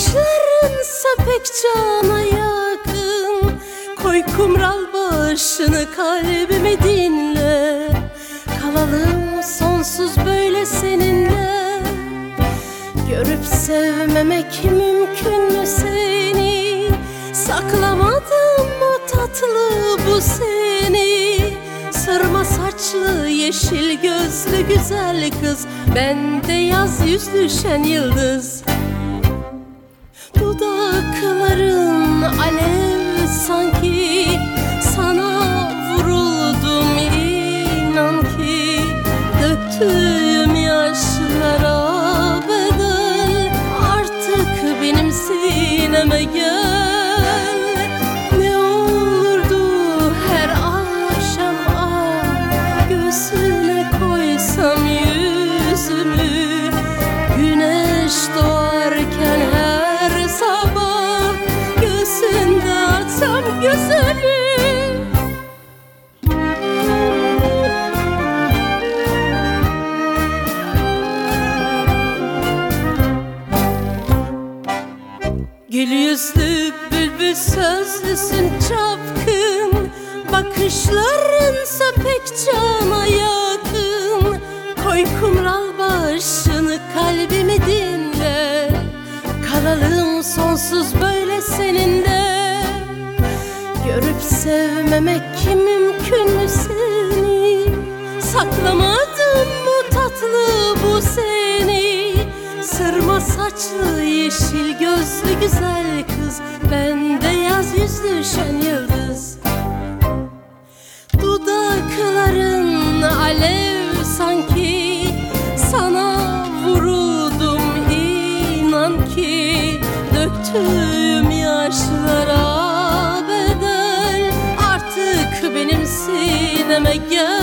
Bakışlarınsa pek cana yakın. Koy kumral başını, kalbimi dinle. Kalalım sonsuz böyle seninle. Görüp sevmemek mümkün mü seni? Saklamadım o tatlı bu seni. Sırma saçlı, yeşil gözlü güzel kız, ben de yaz yüzlü şen yıldız. Dudakların alev sanki, sana vuruldum inan ki. Döktüğüm yaşlara bedel, artık benim sineme gel. Ne olurdu her akşam göğsüne koysam yüzümü. Güneş doğarken her sabah göğsünde atsam gözümü. Gül yüzlü bülbül sözlüsün çapkın. Bakışlarınsa pek cana yakın. Koy kumral başını, kalbimi dinle. Kalalım sonsuz böyle seninle. Görüp sevmemek mümkün mü seni? Saklamadım mı tatlı bu seni? Sırma saçlı, yeşil gözlü güzel kız, ben de yaz yüzlü şen yıldız. Dudakların alev sanki, sana vuruldum inan ki. Döktüğüm yaşlara bedel, artık benim sineme gel.